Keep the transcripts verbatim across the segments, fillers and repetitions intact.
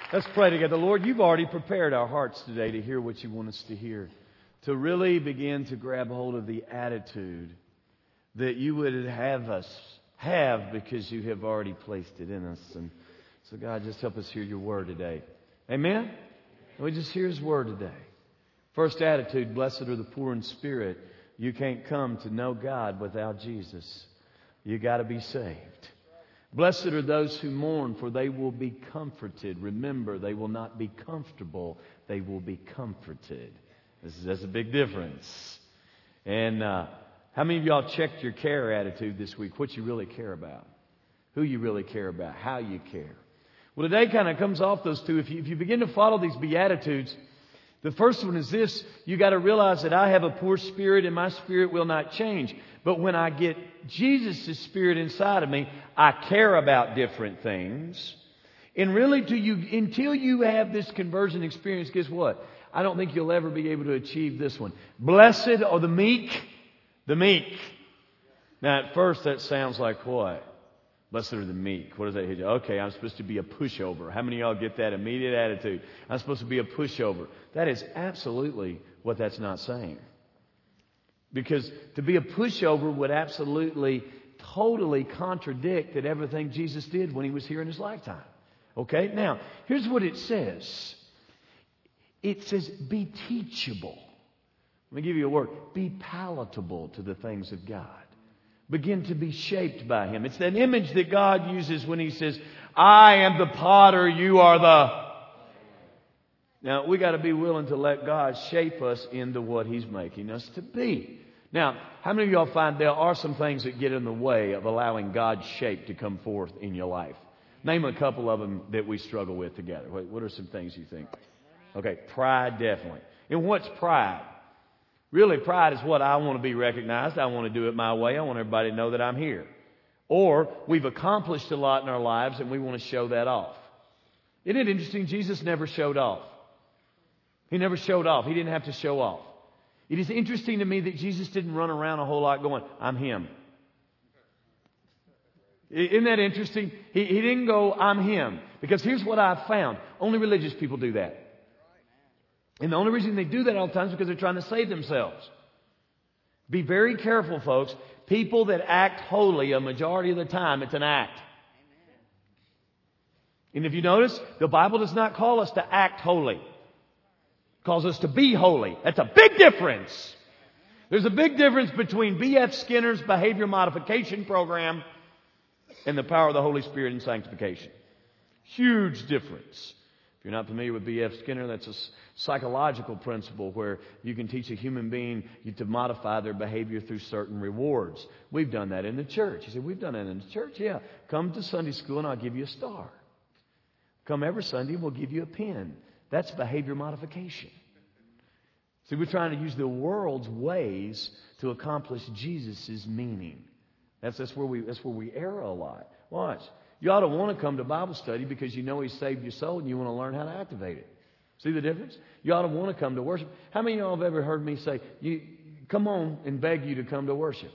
Let's pray together. Lord, you've already prepared our hearts today to hear what you want us to hear. To really begin to grab hold of the attitude that you would have us have because you have already placed it in us. And so, God, just help us hear your word today. Amen? We just hear his word today. First attitude, blessed are the poor in spirit. You can't come to know God without Jesus. You got to be saved. Blessed are those who mourn, for they will be comforted. Remember, they will not be comfortable. They will be comforted. This is, that's a big difference. And uh, how many of y'all checked your care attitude this week? What you really care about. Who you really care about. How you care. Well, today kind of comes off those two. If you, if you begin to follow these Beatitudes, the first one is this. You got to realize that I have a poor spirit and my spirit will not change. But when I get Jesus' spirit inside of me, I care about different things. And really, to you, until you have this conversion experience, guess what? I don't think you'll ever be able to achieve this one. Blessed are the meek, the meek. Now, at first, that sounds like what? Blessed are the meek. What does that hit you? Okay, I'm supposed to be a pushover. How many of y'all get that immediate attitude? I'm supposed to be a pushover. That is absolutely what that's not saying. Because to be a pushover would absolutely, totally contradict that everything Jesus did when he was here in his lifetime. Okay? Now, here's what it says. It says, be teachable. Let me give you a word. Be palatable to the things of God. Begin to be shaped by him. It's that image that God uses when he says, I am the potter, you are the... Now, we got to be willing to let God shape us into what he's making us to be. Now, how many of y'all find there are some things that get in the way of allowing God's shape to come forth in your life? Name a couple of them that we struggle with together. What, what are some things you think? Okay, pride, definitely. And what's pride? Really, pride is what I want to be recognized. I want to do it my way. I want everybody to know that I'm here. Or we've accomplished a lot in our lives and we want to show that off. Isn't it interesting? Jesus never showed off. He never showed off. He didn't have to show off. It is interesting to me that Jesus didn't run around a whole lot going, I'm him. Isn't that interesting? He, he didn't go, I'm him. Because here's what I've found. Only religious people do that. And the only reason they do that all the time is because they're trying to save themselves. Be very careful, folks. People that act holy, a majority of the time, it's an act. And if you notice, the Bible does not call us to act holy. It calls us to be holy. That's a big difference. There's a big difference between B F Skinner's behavior modification program and the power of the Holy Spirit in sanctification. Huge difference. If you're not familiar with B F Skinner, that's a psychological principle where you can teach a human being to modify their behavior through certain rewards. We've done that in the church. You say, we've done that in the church? Yeah. Come to Sunday school and I'll give you a star. Come every Sunday and we'll give you a pen. That's behavior modification. See, we're trying to use the world's ways to accomplish Jesus' meaning. That's, that's, where we, that's where we err a lot. Watch. You ought to want to come to Bible study because you know He saved your soul and you want to learn how to activate it. See the difference? You ought to want to come to worship. How many of y'all have ever heard me say, you, come on and beg you to come to worship?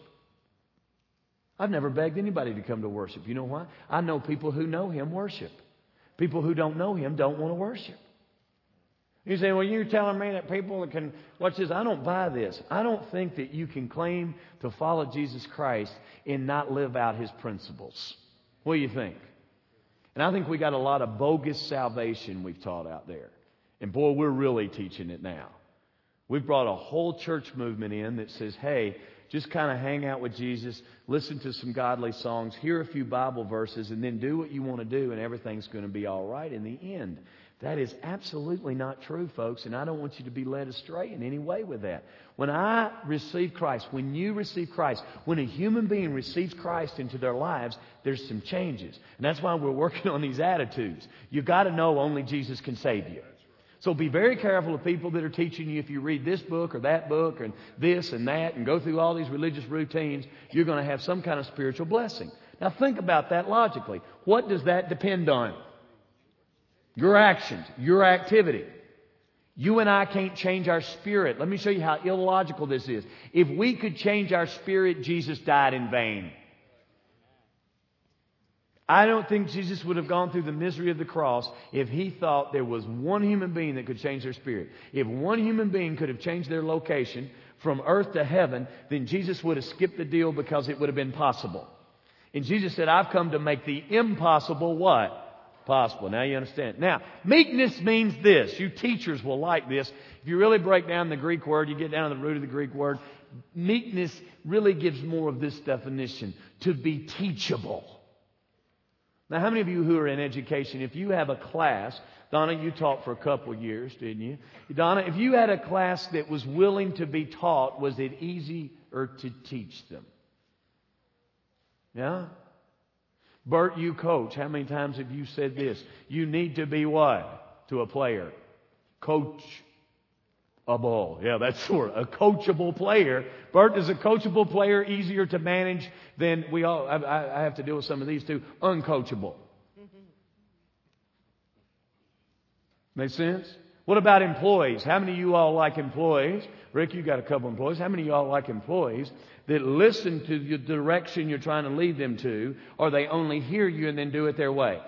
I've never begged anybody to come to worship. You know why? I know people who know Him worship. People who don't know Him don't want to worship. You say, well, you're telling me that people that can, watch this, I don't buy this. I don't think that you can claim to follow Jesus Christ and not live out His principles. What do you think? And I think we got a lot of bogus salvation we've taught out there. And boy, we're really teaching it now. We've brought a whole church movement in that says, hey, just kind of hang out with Jesus, listen to some godly songs, hear a few Bible verses, and then do what you want to do, and everything's going to be all right in the end. That is absolutely not true, folks, and I don't want you to be led astray in any way with that. When I receive Christ, when you receive Christ, when a human being receives Christ into their lives, there's some changes. And that's why we're working on these attitudes. You've got to know only Jesus can save you. So be very careful of people that are teaching you if you read this book or that book and this and that and go through all these religious routines, you're going to have some kind of spiritual blessing. Now think about that logically. What does that depend on? Your actions, your activity. You and I can't change our spirit. Let me show you how illogical this is. If we could change our spirit, Jesus died in vain. I don't think Jesus would have gone through the misery of the cross if He thought there was one human being that could change their spirit. If one human being could have changed their location from earth to heaven, then Jesus would have skipped the deal because it would have been possible. And Jesus said, I've come to make the impossible what? Possible. Now you understand. Now, meekness means this. You teachers will like this. If you really break down the Greek word, you get down to the root of the Greek word. Meekness really gives more of this definition. To be teachable. Now, how many of you who are in education, if you have a class, Donna, you taught for a couple of years, didn't you? Donna, if you had a class that was willing to be taught, was it easier to teach them? Yeah? Bert, you coach. How many times have you said this? You need to be what? To a player. Coachable. Yeah, that's sort of a coachable player. Bert, is a coachable player easier to manage than we all, I, I have to deal with some of these too, uncoachable. Make sense? What about employees? How many of you all like employees? Rick, you got a couple employees. How many of you all like employees that listen to the direction you're trying to lead them to, or they only hear you and then do it their way?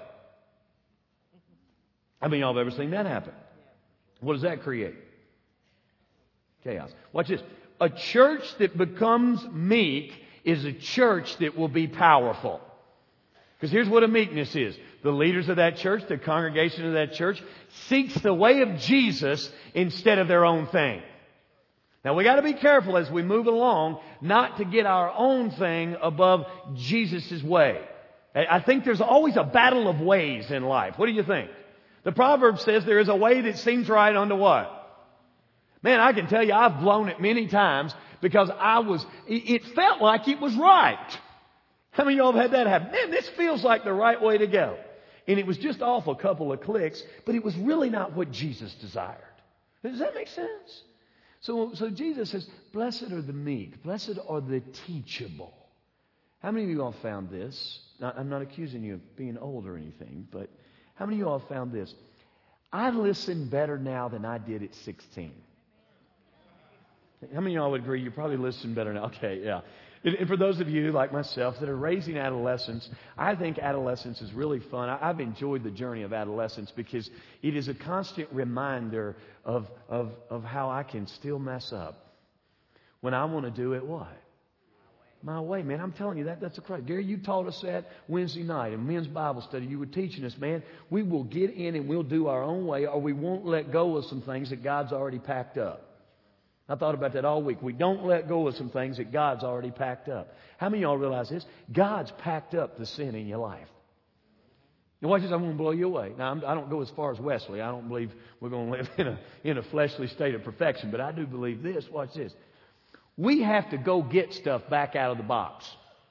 How many of y'all have ever seen that happen? What does that create? Chaos. Watch this. A church that becomes meek is a church that will be powerful. Because here's what a meekness is. The leaders of that church, the congregation of that church, seeks the way of Jesus instead of their own thing. Now we got to be careful as we move along not to get our own thing above Jesus' way. I think there's always a battle of ways in life. What do you think? The proverb says there is a way that seems right unto what? Man, I can tell you I've blown it many times because I was, it felt like it was right. How many of y'all have had that happen? Man, this feels like the right way to go. And it was just off a couple of clicks, but it was really not what Jesus desired. Does that make sense? So, so Jesus says, blessed are the meek, blessed are the teachable. How many of you all found this? Now, I'm not accusing you of being old or anything, but how many of you all found this? I listen better now than I did at sixteen. How many of y'all would agree you probably listen better now? Okay, yeah. And, and for those of you like myself that are raising adolescents, I think adolescence is really fun. I, I've enjoyed the journey of adolescence because it is a constant reminder of, of, of how I can still mess up when I want to do it what? My way, man. I'm telling you that that's a crime. Gary, you taught us that Wednesday night in men's Bible study. You were teaching us, man, we will get in and we'll do our own way, or we won't let go of some things that God's already packed up. I thought about that all week. We don't let go of some things that God's already packed up. How many of y'all realize this? God's packed up the sin in your life. Now watch this, I'm going to blow you away. Now, I'm, I don't go as far as Wesley. I don't believe we're going to live in a, in a fleshly state of perfection. But I do believe this. Watch this. We have to go get stuff back out of the box.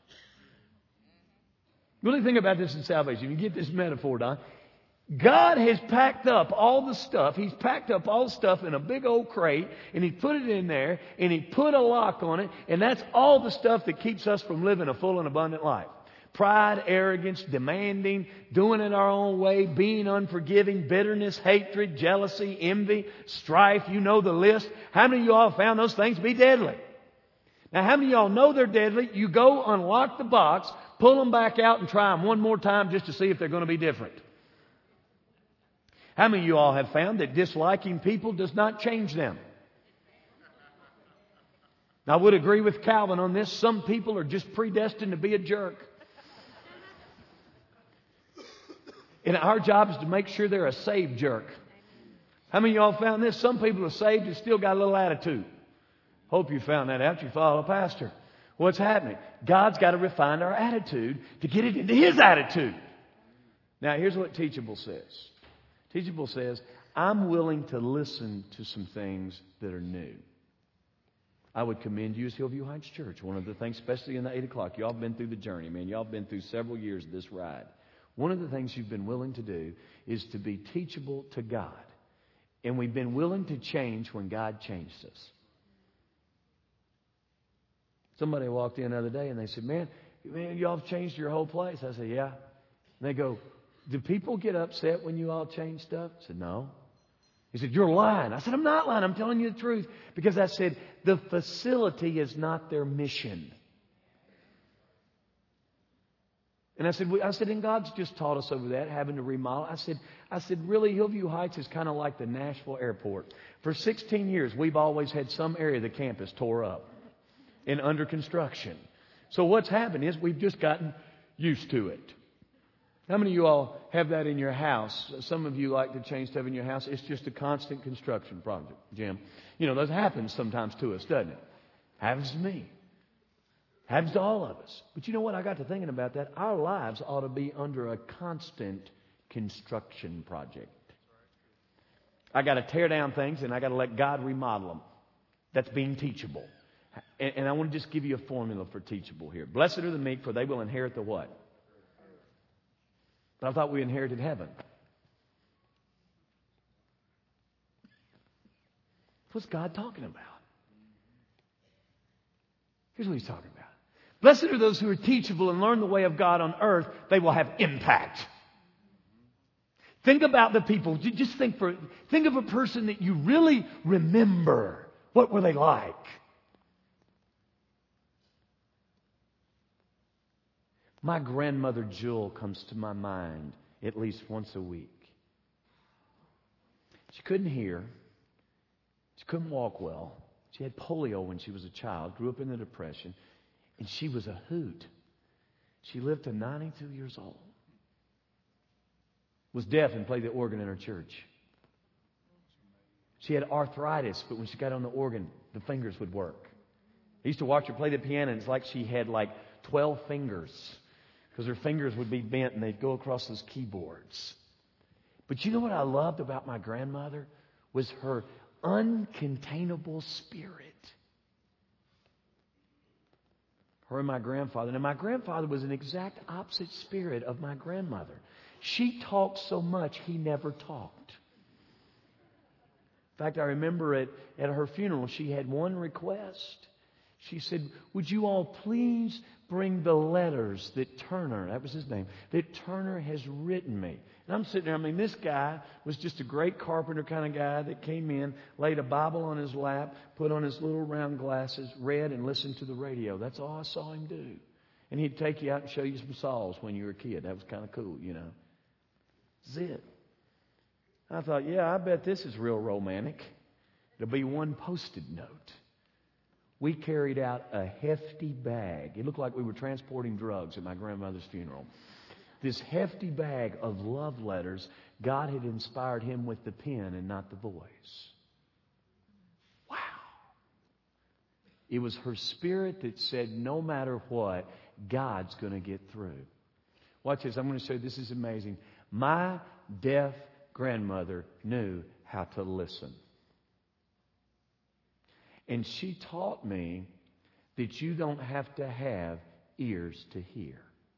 Really think about this in salvation. You get this metaphor, Don. God has packed up all the stuff. He's packed up all the stuff in a big old crate, and He put it in there, and He put a lock on it, and that's all the stuff that keeps us from living a full and abundant life. Pride, arrogance, demanding, doing it our own way, being unforgiving, bitterness, hatred, jealousy, envy, strife. You know the list. How many of you all found those things to be deadly? Now, how many of y'all know they're deadly? You go unlock the box, pull them back out, and try them one more time just to see if they're going to be different. How many of you all have found that disliking people does not change them? I would agree with Calvin on this. Some people are just predestined to be a jerk. And our job is to make sure they're a saved jerk. How many of y'all found this? Some people are saved and still got a little attitude. Hope you found that out. You follow a pastor. What's happening? God's got to refine our attitude to get it into His attitude. Now, here's what Teachable says. Teachable says, I'm willing to listen to some things that are new. I would commend you as Hillview Heights Church. One of the things, especially in the eight o'clock, y'all been through the journey, man. Y'all been through several years of this ride. One of the things you've been willing to do is to be teachable to God. And we've been willing to change when God changed us. Somebody walked in the other day and they said, man, man, y'all have changed your whole place. I said, yeah. And they go, do people get upset when you all change stuff? I said, no. He said, you're lying. I said, I'm not lying. I'm telling you the truth. Because I said, the facility is not their mission. And I said, we, I said, and God's just taught us over that, having to remodel. I said, I said, really, Hillview Heights is kind of like the Nashville airport. For sixteen years, we've always had some area of the campus tore up and under construction. So what's happened is we've just gotten used to it. How many of you all have that in your house? Some of you like to change stuff in your house. It's just a constant construction project, Jim. You know, that happens sometimes to us, doesn't it? Happens to me. Happens to all of us. But you know what? I got to thinking about that. Our lives ought to be under a constant construction project. I got to tear down things and I got to let God remodel them. That's being teachable. And, and I want to just give you a formula for teachable here. Blessed are the meek, for they will inherit the what? But I thought we inherited heaven. What's God talking about? Here's what He's talking about. Blessed are those who are teachable and learn the way of God on earth. They will have impact. Think about the people. Just think for think of a person that you really remember. What were they like? My grandmother Jewel comes to my mind at least once a week. She couldn't hear. She couldn't walk well. She had polio when she was a child, grew up in the Depression, and she was a hoot. She lived to ninety-two years old. Was deaf and played the organ in her church. She had arthritis, but when she got on the organ, the fingers would work. I used to watch her play the piano, and it's like she had like twelve fingers, because her fingers would be bent and they'd go across those keyboards. But you know what I loved about my grandmother? Was her uncontainable spirit. Her and my grandfather. Now, my grandfather was an exact opposite spirit of my grandmother. She talked so much, he never talked. In fact, I remember at, at her funeral, she had one request. She said, would you all please bring the letters that Turner, that was his name, that Turner has written me. And I'm sitting there, I mean, this guy was just a great carpenter kind of guy that came in, laid a Bible on his lap, put on his little round glasses, read and listened to the radio. That's all I saw him do. And he'd take you out and show you some Psalms when you were a kid. That was kind of cool, you know. That's it. I thought, yeah, I bet this is real romantic. It'll be one post-it note. We carried out a hefty bag. It looked like we were transporting drugs at my grandmother's funeral. This hefty bag of love letters, God had inspired him with the pen and not the voice. Wow. It was her spirit that said, no matter what, God's going to get through. Watch this. I'm going to show you. This is amazing. My deaf grandmother knew how to listen. And she taught me that you don't have to have ears to hear.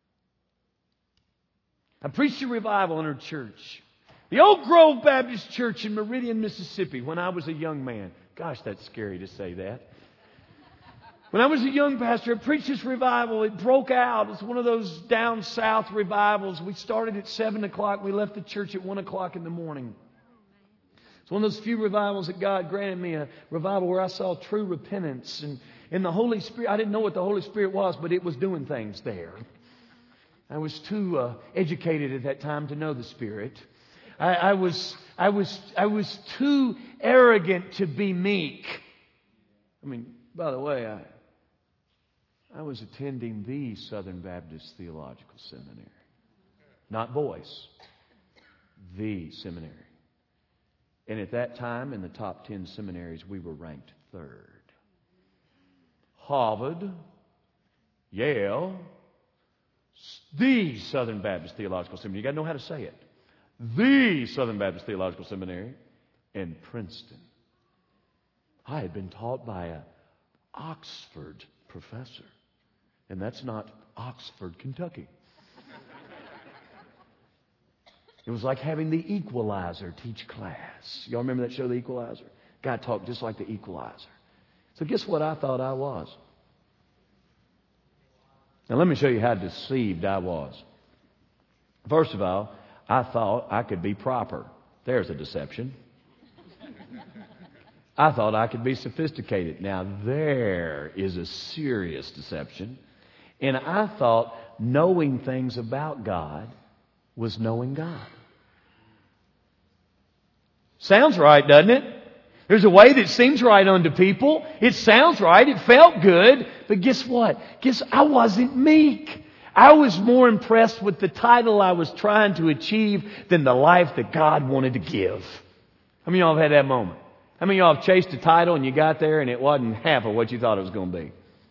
I preached a revival in her church. The Oak Grove Baptist Church in Meridian, Mississippi, when I was a young man. Gosh, that's scary to say that. When I was a young pastor, I preached this revival. It broke out. It's one of those down south revivals. We started at seven o'clock. We left the church at one o'clock in the morning. It's one of those few revivals that God granted me, a revival where I saw true repentance. And, and the Holy Spirit, I didn't know what the Holy Spirit was, but it was doing things there. I was too uh, educated at that time to know the Spirit. I, I was, I was, I was too arrogant to be meek. I mean, by the way, I, I was attending the Southern Baptist Theological Seminary, not Boyce, the seminary. And at that time, in the top ten seminaries, we were ranked third. Harvard, Yale, the Southern Baptist Theological Seminary. You got to know how to say it. The Southern Baptist Theological Seminary, and Princeton. I had been taught by an Oxford professor. And that's not Oxford, Kentucky. It was like having the Equalizer teach class. Y'all remember that show, The Equalizer? Guy talked just like the Equalizer. So guess what I thought I was? Now let me show you how deceived I was. First of all, I thought I could be proper. There's a deception. I thought I could be sophisticated. Now there is a serious deception. And I thought knowing things about God was knowing God. Sounds right, doesn't it? There's a way that seems right unto people. It sounds right. It felt good. But guess what? Guess I wasn't meek. I was more impressed with the title I was trying to achieve than the life that God wanted to give. How many of y'all have had that moment? How many of y'all have chased a title and you got there and it wasn't half of what you thought it was going to be?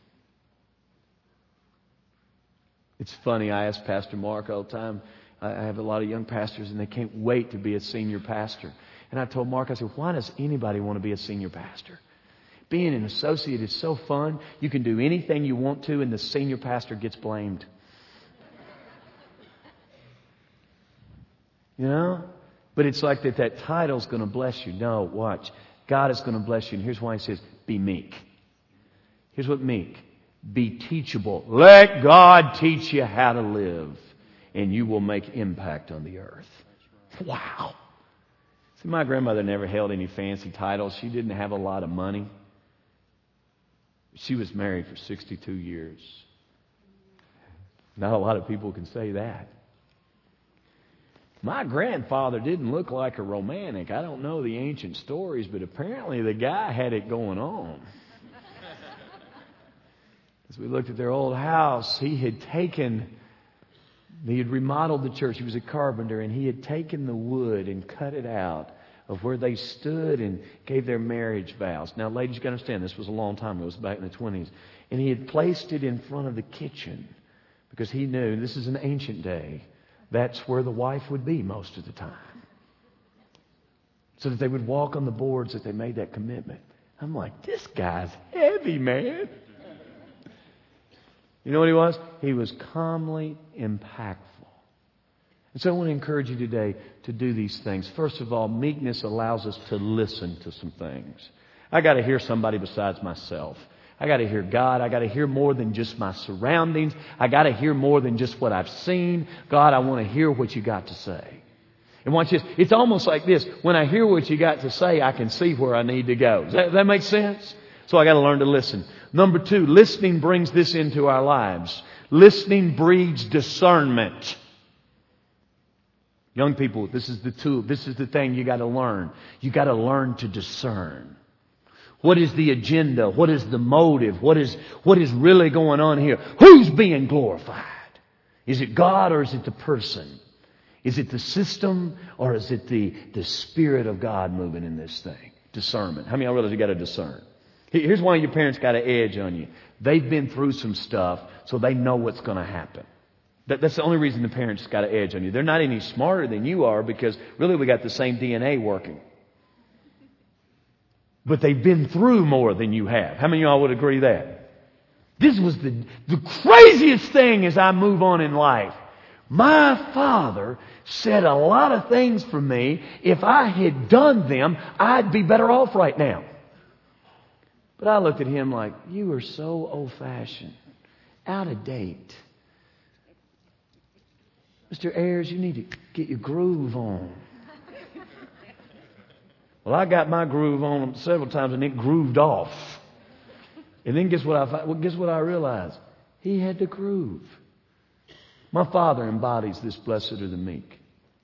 It's funny. I ask Pastor Mark all the time. I have a lot of young pastors and they can't wait to be a senior pastor. And I told Mark, I said, why does anybody want to be a senior pastor? Being an associate is so fun. You can do anything you want to and the senior pastor gets blamed. You know? But it's like that that title's going to bless you. No, watch. God is going to bless you. And here's why He says, be meek. Here's what meek. Be teachable. Let God teach you how to live. And you will make impact on the earth. Wow. See, my grandmother never held any fancy titles. She didn't have a lot of money. She was married for sixty-two years. Not a lot of people can say that. My grandfather didn't look like a romantic. I don't know the ancient stories, but apparently the guy had it going on. As we looked at their old house, he had taken, he had remodeled the church. He was a carpenter, and he had taken the wood and cut it out of where they stood and gave their marriage vows. Now, ladies, you got to understand, this was a long time ago. It was back in the twenties. And he had placed it in front of the kitchen because he knew, this is an ancient day, that's where the wife would be most of the time. So that they would walk on the boards that they made that commitment. I'm like, this guy's heavy, man. You know what he was? He was calmly impactful. And so I want to encourage you today to do these things. First of all, meekness allows us to listen to some things. I got to hear somebody besides myself. I got to hear God. I got to hear more than just my surroundings. I got to hear more than just what I've seen. God, I want to hear what you got to say. And watch this. It's almost like this. When I hear what you got to say, I can see where I need to go. Does that, does that make sense? So I got to learn to listen. Number two, listening brings this into our lives. Listening breeds discernment. Young people, this is the tool. This is the thing you got to learn. You got to learn to discern. What is the agenda? What is the motive? What is, what is really going on here? Who's being glorified? Is it God or is it the person? Is it the system or is it the, the Spirit of God moving in this thing? Discernment. How many of y'all realize you got to discern? Here's why your parents got an edge on you. They've been through some stuff, so they know what's going to happen. That, that's the only reason the parents got an edge on you. They're not any smarter than you are because really we got the same D N A working. But they've been through more than you have. How many of y'all would agree that? This was the, the craziest thing as I move on in life. My father said a lot of things for me. If I had done them, I'd be better off right now. But I looked at him like, you are so old-fashioned, out of date. Mister Ayers, you need to get your groove on. Well, I got my groove on several times and it grooved off. And then guess what I well, guess what I realized? He had to groove. My father embodies this blessed are the meek.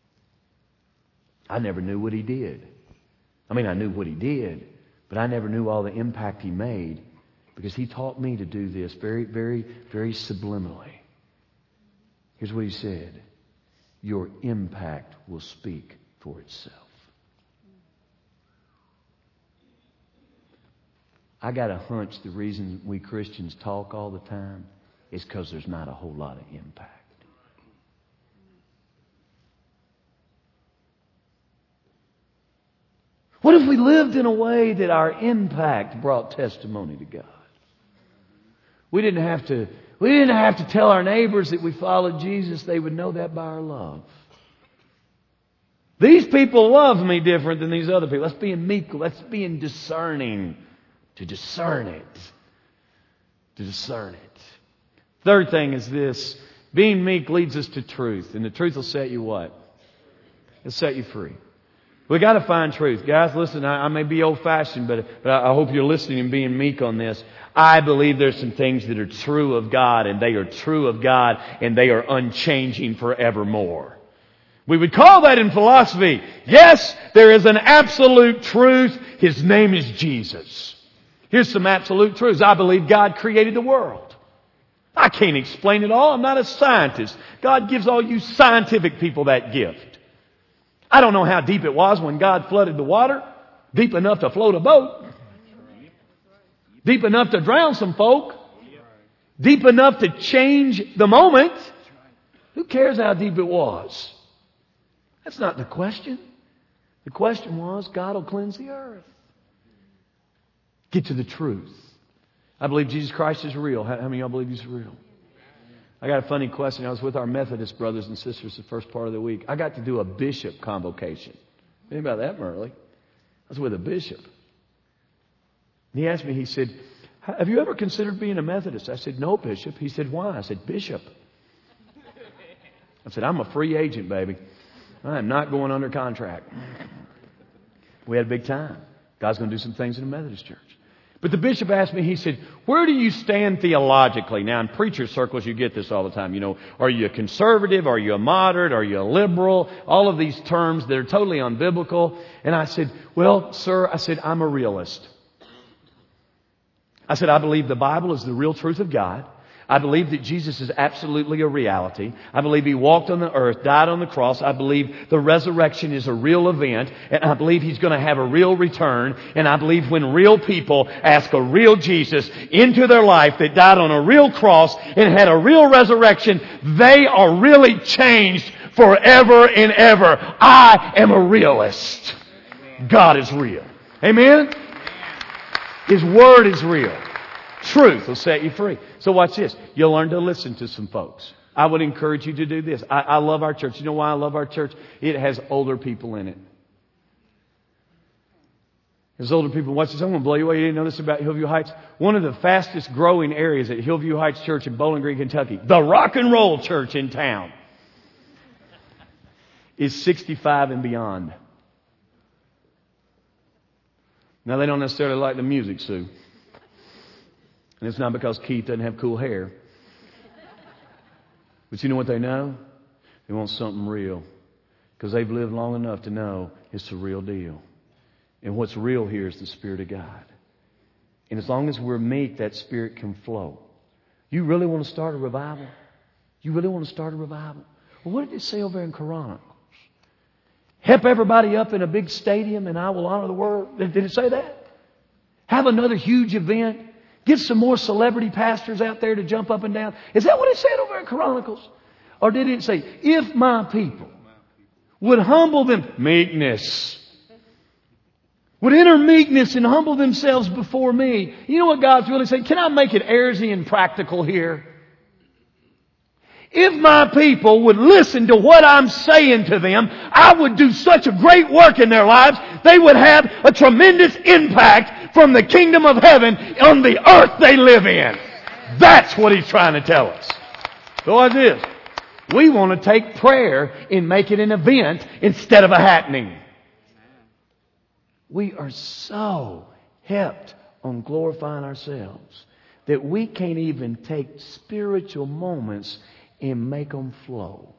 I never knew what he did. I mean, I knew what he did, but I never knew all the impact he made because he taught me to do this very, very, very subliminally. Here's what he said. Your impact will speak for itself. I got a hunch the reason we Christians talk all the time is because there's not a whole lot of impact. What if we lived in a way that our impact brought testimony to God? We didn't have to, we didn't have to tell our neighbors that we followed Jesus. They would know that by our love. These people love me different than these other people. That's being meek. That's being discerning. To discern it. To discern it. Third thing is this. Being meek leads us to truth. And the truth will set you what? It'll set you free. We got to find truth. Guys, listen, I, I may be old-fashioned, but, but I hope you're listening and being meek on this. I believe there's some things that are true of God, and they are true of God, and they are unchanging forevermore. We would call that in philosophy. Yes, there is an absolute truth. His name is Jesus. Here's some absolute truths. I believe God created the world. I can't explain it all. I'm not a scientist. God gives all you scientific people that gift. I don't know how deep it was when God flooded the water. Deep enough to float a boat. Deep enough to drown some folk. Deep enough to change the moment. Who cares how deep it was? That's not the question. The question was, God will cleanse the earth. Get to the truth. I believe Jesus Christ is real. How many of y'all believe He's real? I got a funny question. I was with our Methodist brothers and sisters the first part of the week. I got to do a bishop convocation. Think about that, Merle. I was with a bishop. And he asked me, he said, have you ever considered being a Methodist? I said, no, Bishop. He said, why? I said, Bishop. I said, I'm a free agent, baby. I am not going under contract. We had a big time. God's going to do some things in the Methodist church. But the bishop asked me, he said, where do you stand theologically? Now, in preacher circles, you get this all the time. You know, are you a conservative? Are you a moderate? Are you a liberal? All of these terms that are totally unbiblical. And I said, well, sir, I said, I'm a realist. I said, I believe the Bible is the real truth of God. I believe that Jesus is absolutely a reality. I believe He walked on the earth, died on the cross. I believe the resurrection is a real event. And I believe He's going to have a real return. And I believe when real people ask a real Jesus into their life that died on a real cross and had a real resurrection, they are really changed forever and ever. I am a realist. God is real. Amen? His Word is real. Truth will set you free. So watch this. You'll learn to listen to some folks. I would encourage you to do this. I, I love our church. You know why I love our church? It has older people in it. There's older people. Watch this. I'm going to blow you away. You didn't know this about Hillview Heights? One of the fastest growing areas at Hillview Heights Church in Bowling Green, Kentucky, the rock and roll church in town, is sixty-five and beyond. Now, they don't necessarily like the music, Sue. And it's not because Keith doesn't have cool hair. But you know what they know? They want something real. Because they've lived long enough to know it's the real deal. And what's real here is the Spirit of God. And as long as we're meek, that Spirit can flow. You really want to start a revival? You really want to start a revival? Well, what did it say over in Chronicles? Help everybody up in a big stadium and I will honor the word. Did it say that? Have another huge event. Get some more celebrity pastors out there to jump up and down. Is that what it said over in Chronicles? Or did it say, if my people would humble them, meekness, would enter meekness and humble themselves before me. You know what God's really saying? Can I make it airsy and practical here? If my people would listen to what I'm saying to them, I would do such a great work in their lives. They would have a tremendous impact from the kingdom of heaven on the earth they live in. That's what He's trying to tell us. So what is this? We want to take prayer and make it an event instead of a happening. We are so hepped on glorifying ourselves that we can't even take spiritual moments and make them flow.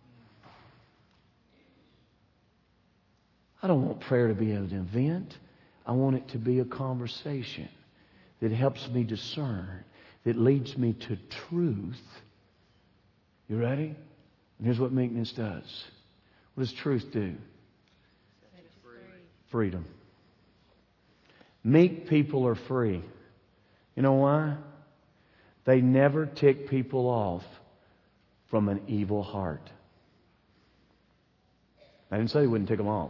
I don't want prayer to be an event. I want it to be a conversation that helps me discern, that leads me to truth. You ready? And here's what meekness does. What does truth do? Freedom. Meek people are free. You know why? They never tick people off from an evil heart. I didn't say they wouldn't tick them off.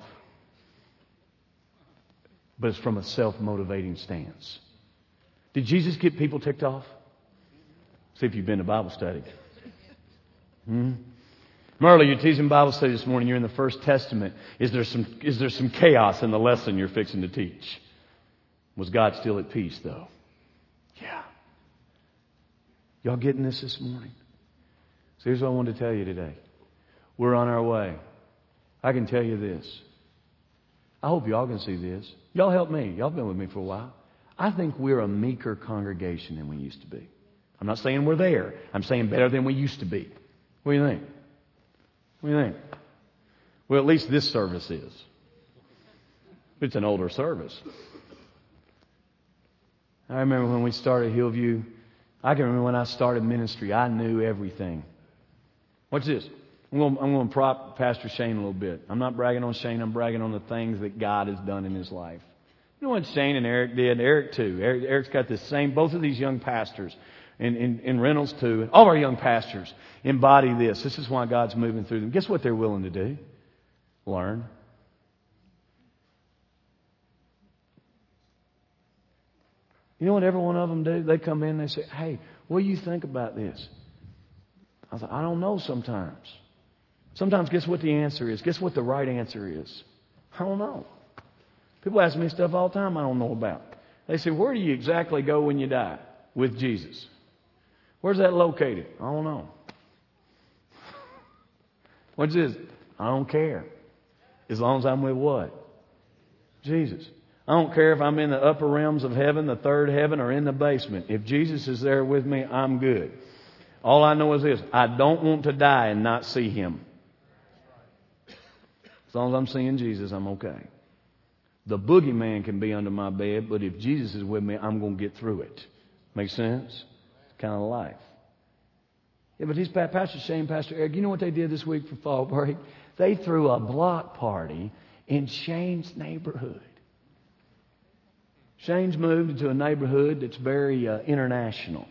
But it's from a self-motivating stance. Did Jesus get people ticked off? See if you've been to Bible study. Hmm? Merle, you're teaching Bible study this morning. You're in the First Testament. Is there some, is there some chaos in the lesson you're fixing to teach? Was God still at peace, though? Yeah. Y'all getting this this morning? So here's what I wanted to tell you today. We're on our way. I can tell you this. I hope y'all can see this. Y'all help me. Y'all been with me for a while. I think we're a meeker congregation than we used to be. I'm not saying we're there. I'm saying better than we used to be. What do you think? What do you think? Well, at least this service is. It's an older service. I remember when we started Hillview. I can remember when I started ministry, I knew everything. Watch this. I'm going, I'm going to prop Pastor Shane a little bit. I'm not bragging on Shane. I'm bragging on the things that God has done in his life. You know what Shane and Eric did? Eric too. Eric, Eric's got the same. Both of these young pastors, and, and, and Reynolds too, and all of our young pastors embody this. This is why God's moving through them. Guess what they're willing to do? Learn. You know what every one of them do? They come in and they say, hey, what do you think about this? I thought, I don't know sometimes. Sometimes guess what the answer is? Guess what the right answer is? I don't know. People ask me stuff all the time I don't know about. They say, where do you exactly go when you die? With Jesus. Where's that located? I don't know. What's this? I don't care. As long as I'm with what? Jesus. I don't care if I'm in the upper realms of heaven, the third heaven, or in the basement. If Jesus is there with me, I'm good. All I know is this. I don't want to die and not see Him. As long as I'm seeing Jesus, I'm okay. The boogeyman can be under my bed, but if Jesus is with me, I'm going to get through it. Make sense? It's kind of life. Yeah, but these Pastor Shane, Pastor Eric, you know what they did this week for fall break? They threw a block party in Shane's neighborhood. Shane's moved into a neighborhood that's very uh, international.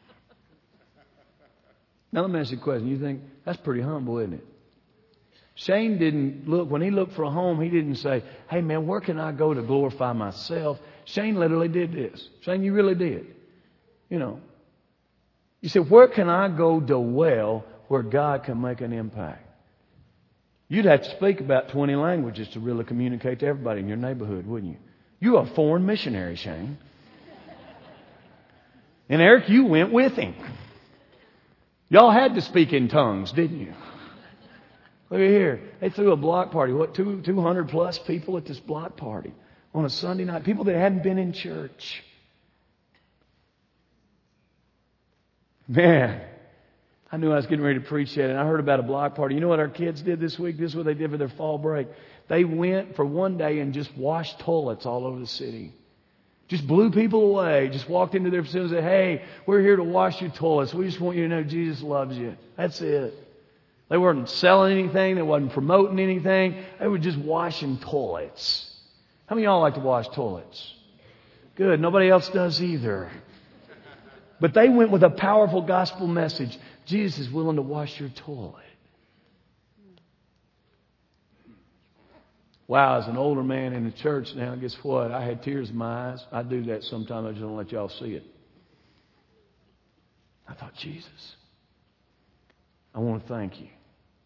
Now let me ask you a question. You think, that's pretty humble, isn't it? Shane didn't look, when he looked for a home, he didn't say, hey man, where can I go to glorify myself? Shane literally did this. Shane, you really did. You know. You said, where can I go dwell where God can make an impact? You'd have to speak about twenty languages to really communicate to everybody in your neighborhood, wouldn't you? You're a foreign missionary, Shane. And Eric, you went with him. Y'all had to speak in tongues, didn't you? Look at here. They threw a block party. What, two, 200 plus people at this block party on a Sunday night. People that hadn't been in church. Man, I knew I was getting ready to preach that, and I heard about a block party. You know what our kids did this week? This is what they did for their fall break. They went for one day and just washed toilets all over the city. Just blew people away. Just walked into their facility and said, hey, we're here to wash your toilets. We just want you to know Jesus loves you. That's it. They weren't selling anything. They wasn't promoting anything. They were just washing toilets. How many of y'all like to wash toilets? Good. Nobody else does either. But they went with a powerful gospel message. Jesus is willing to wash your toilet. Wow, as an older man in the church now, guess what? I had tears in my eyes. I do that sometimes. I just don't let y'all see it. I thought, Jesus, I want to thank you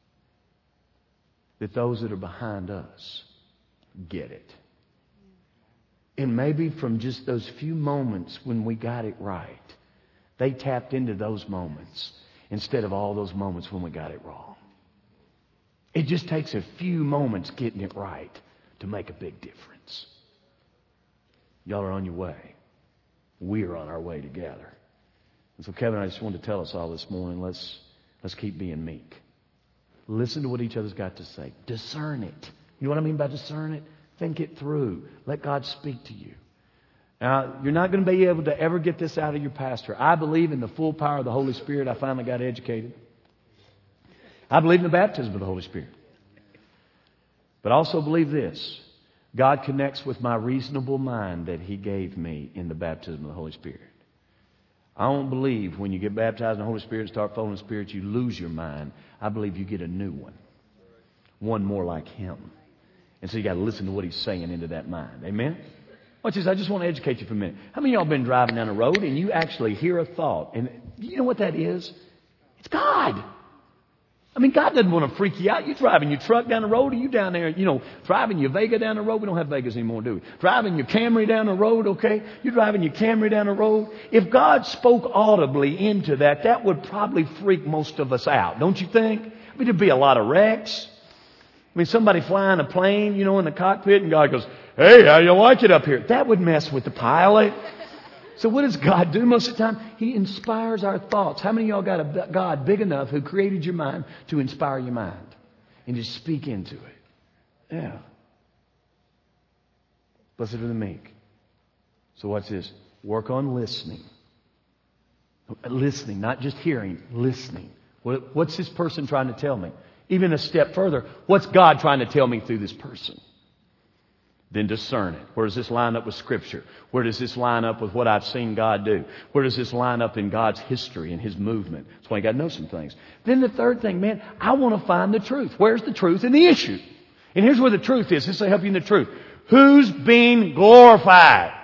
that those that are behind us get it. And maybe from just those few moments when we got it right, they tapped into those moments instead of all those moments when we got it wrong. It just takes a few moments getting it right to make a big difference. Y'all are on your way. We are on our way together. And so, Kevin, I just wanted to tell us all this morning, let's, let's keep being meek. Listen to what each other's got to say. Discern it. You know what I mean by discern it? Think it through. Let God speak to you. Now, you're not going to be able to ever get this out of your pastor. I believe in the full power of the Holy Spirit. I finally got educated. I believe in the baptism of the Holy Spirit. But I also believe this. God connects with my reasonable mind that He gave me in the baptism of the Holy Spirit. I don't believe when you get baptized in the Holy Spirit and start following the Spirit, you lose your mind. I believe you get a new one. One more like Him. And so you got to listen to what He's saying into that mind. Amen? Watch this. I just want to educate you for a minute. How many of y'all been driving down the road and you actually hear a thought? And you know what that is? It's God. I mean, God doesn't want to freak you out. You're driving your truck down the road, or you down there, you know, driving your Vega down the road. We don't have Vegas anymore, do we? Driving your Camry down the road, okay? You're driving your Camry down the road. If God spoke audibly into that, that would probably freak most of us out, don't you think? I mean, there'd be a lot of wrecks. I mean, somebody flying a plane, you know, in the cockpit, and God goes, "Hey, how you like it up here?" That would mess with the pilot. So what does God do most of the time? He inspires our thoughts. How many of y'all got a God big enough who created your mind to inspire your mind and just speak into it? Yeah. Blessed are the meek. So what's this? Work on listening. Listening, not just hearing, listening. What, what's this person trying to tell me? Even a step further, what's God trying to tell me through this person? Then discern it. Where does this line up with Scripture? Where does this line up with what I've seen God do? Where does this line up in God's history and His movement? That's why you got to know some things. Then the third thing, man, I want to find the truth. Where's the truth in the issue? And here's where the truth is. This will help you in the truth. Who's being glorified?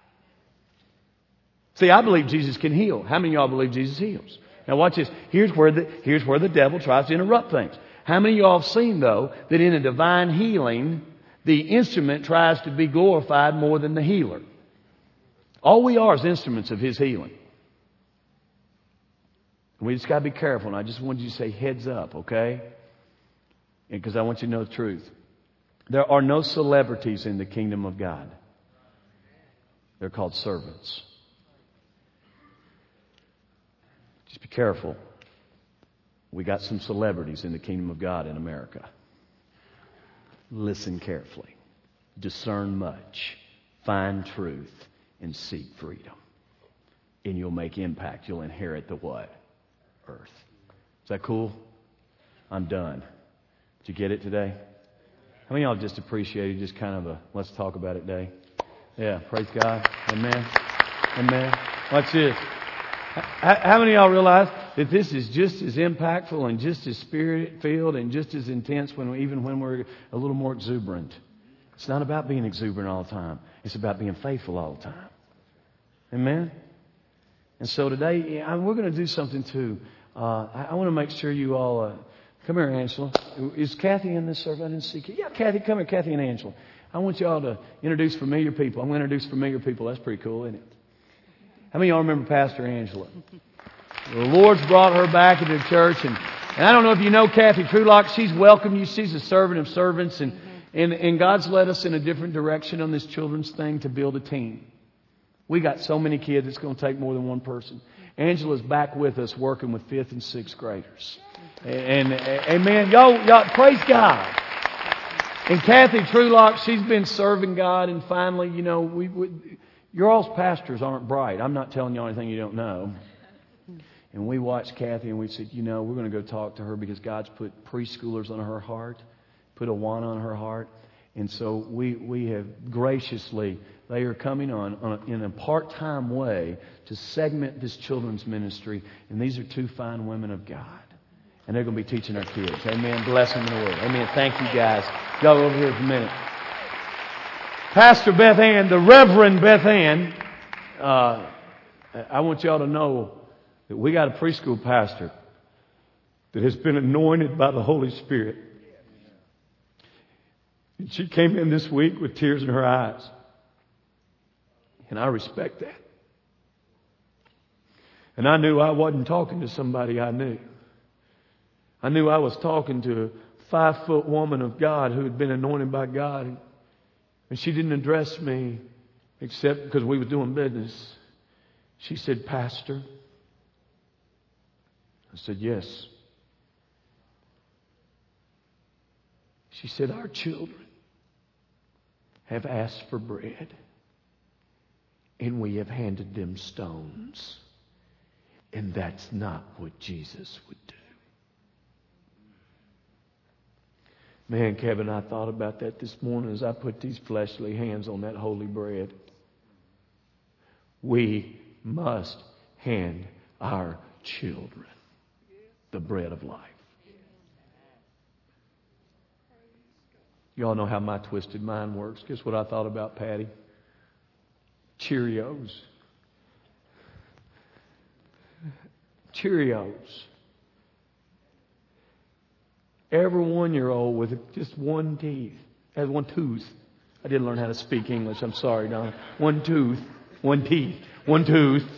See, I believe Jesus can heal. How many of y'all believe Jesus heals? Now watch this. Here's where the, here's where the devil tries to interrupt things. How many of y'all have seen, though, that in a divine healing, the instrument tries to be glorified more than the healer? All we are is instruments of His healing. We just got to be careful. And I just wanted you to say heads up, okay? Because I want you to know the truth. There are no celebrities in the kingdom of God. They're called servants. Just be careful. We got some celebrities in the kingdom of God in America. Listen carefully. Discern much. Find truth. And seek freedom. And you'll make impact. You'll inherit the what? Earth. Is that cool? I'm done. Did you get it today? How many of y'all just appreciated just kind of a let's talk about it day? Yeah, praise God. Amen. Amen. Watch this. How many of y'all realize that this is just as impactful and just as spirit-filled and just as intense when we, even when we're a little more exuberant? It's not about being exuberant all the time. It's about being faithful all the time. Amen? And so today, we're going to do something too. Uh, I, I want to make sure you all... Uh, come here, Angela. Is Kathy in this service? I didn't see Kathy. Yeah, Kathy, come here, Kathy and Angela. I want you all to introduce familiar people. I'm going to introduce familiar people. That's pretty cool, isn't it? How many of y'all remember Pastor Angela? The Lord's brought her back into the church. And, and I don't know if you know Kathy Trulock. She's welcomed you. She's a servant of servants. And, and, and God's led us in a different direction on this children's thing to build a team. We got so many kids, it's going to take more than one person. Angela's back with us working with fifth and sixth graders. And, and amen. Y'all, y'all, praise God. And Kathy Trulock, she's been serving God. And finally, you know, we... we your all's pastors aren't bright. I'm not telling you anything you don't know. And we watched Kathy and we said, you know, we're going to go talk to her because God's put preschoolers on her heart, put Awana on her heart. And so we, we have graciously, they are coming on, on a, in a part-time way to segment this children's ministry. And these are two fine women of God. And they're going to be teaching our kids. Amen. Bless them in the word. Amen. Thank you guys. Y'all over here for a minute. Pastor Beth Ann, the Reverend Beth Ann, uh, I want y'all to know that we got a preschool pastor that has been anointed by the Holy Spirit. And she came in this week with tears in her eyes. And I respect that. And I knew I wasn't talking to somebody I knew. I knew I was talking to a five-foot woman of God who had been anointed by God. And she didn't address me except because we were doing business. She said, Pastor. I said, yes. She said, our children have asked for bread, and we have handed them stones. And that's not what Jesus would do. Man, Kevin, I thought about that this morning as I put these fleshly hands on that holy bread. We must hand our children the bread of life. You all know how my twisted mind works. Guess what I thought about, Patty? Cheerios. Cheerios. Every one-year-old with just one teeth, has one tooth. I didn't learn how to speak English. I'm sorry, Don. One tooth, one teeth, one tooth.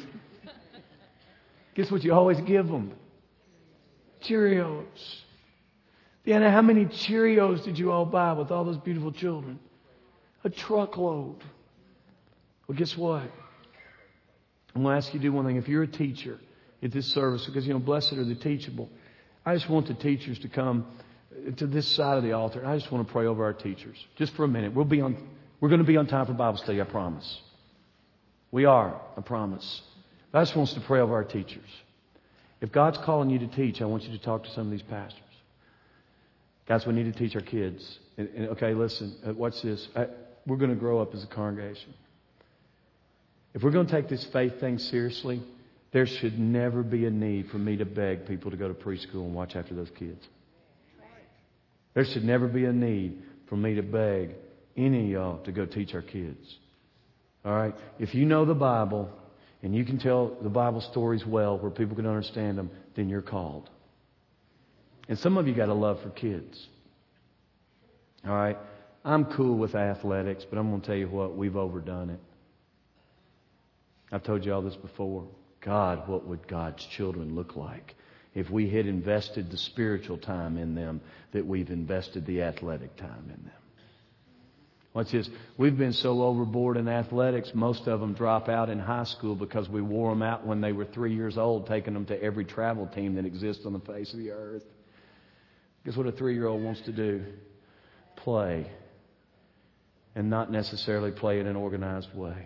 Guess what you always give them? Cheerios. Deanna, how many Cheerios did you all buy with all those beautiful children? A truckload. Well, guess what? I'm going to ask you to do one thing. If you're a teacher at this service, because, you know, blessed are the teachable. I just want the teachers to come to this side of the altar. I just want to pray over our teachers. Just for a minute. We'll be on, we're going to be on time for Bible study, I promise. We are, I promise. But I just want us to pray over our teachers. If God's calling you to teach, I want you to talk to some of these pastors. Guys, we need to teach our kids. And, and, okay, listen, uh, watch this. I, we're going to grow up as a congregation. If we're going to take this faith thing seriously, there should never be a need for me to beg people to go to preschool and watch after those kids. There should never be a need for me to beg any of y'all to go teach our kids. All right? If you know the Bible and you can tell the Bible stories well where people can understand them, then you're called. And some of you got a love for kids. All right? I'm cool with athletics, but I'm going to tell you what, we've overdone it. I've told you all this before. God, what would God's children look like if we had invested the spiritual time in them that we've invested the athletic time in them? Watch this. We've been so overboard in athletics, most of them drop out in high school because we wore them out when they were three years old, taking them to every travel team that exists on the face of the earth. Guess what a three-year-old wants to do? Play. And not necessarily play in an organized way.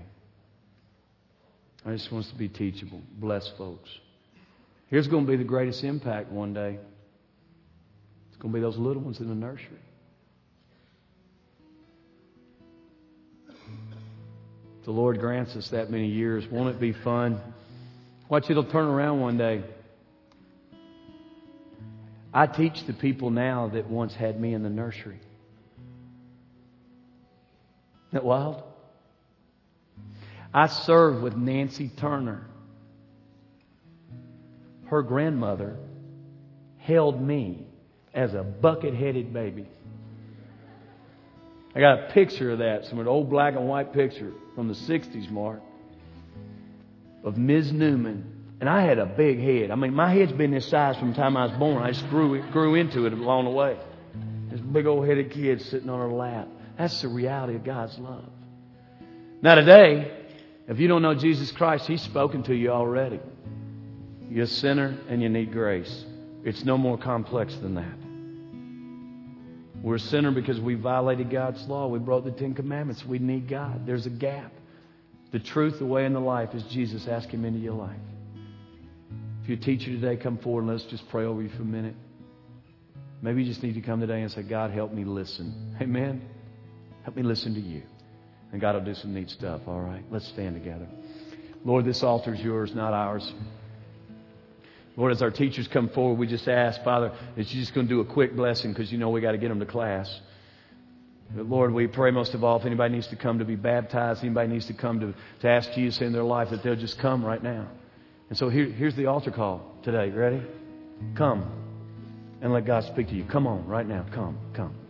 I just want us to be teachable. Bless folks. Here's going to be the greatest impact one day. It's going to be those little ones in the nursery. If the Lord grants us that many years, won't it be fun? Watch, it'll turn around one day. I teach the people now that once had me in the nursery. Isn't that wild? I served with Nancy Turner. Her grandmother held me as a bucket-headed baby. I got a picture of that, some old black and white picture from the sixties, Mark, of Miz Newman. And I had a big head. I mean, my head's been this size from the time I was born. I just grew, grew into it along the way. This big old headed kid sitting on her lap. That's the reality of God's love. Now today, if you don't know Jesus Christ, He's spoken to you already. You're a sinner and you need grace. It's no more complex than that. We're a sinner because we violated God's law. We broke the Ten Commandments. We need God. There's a gap. The truth, the way, and the life is Jesus. Ask Him into your life. If you're a teacher today, come forward and let's just pray over you for a minute. Maybe you just need to come today and say, God, help me listen. Amen. Help me listen to you. And God will do some neat stuff, all right? Let's stand together. Lord, this altar is yours, not ours. Lord, as our teachers come forward, we just ask, Father, that you're just going to do a quick blessing because you know we got to get them to class. But Lord, we pray most of all, if anybody needs to come to be baptized, anybody needs to come to, to ask Jesus in their life, that they'll just come right now. And so here, here's the altar call today. Ready? Come and let God speak to you. Come on right now. Come, come.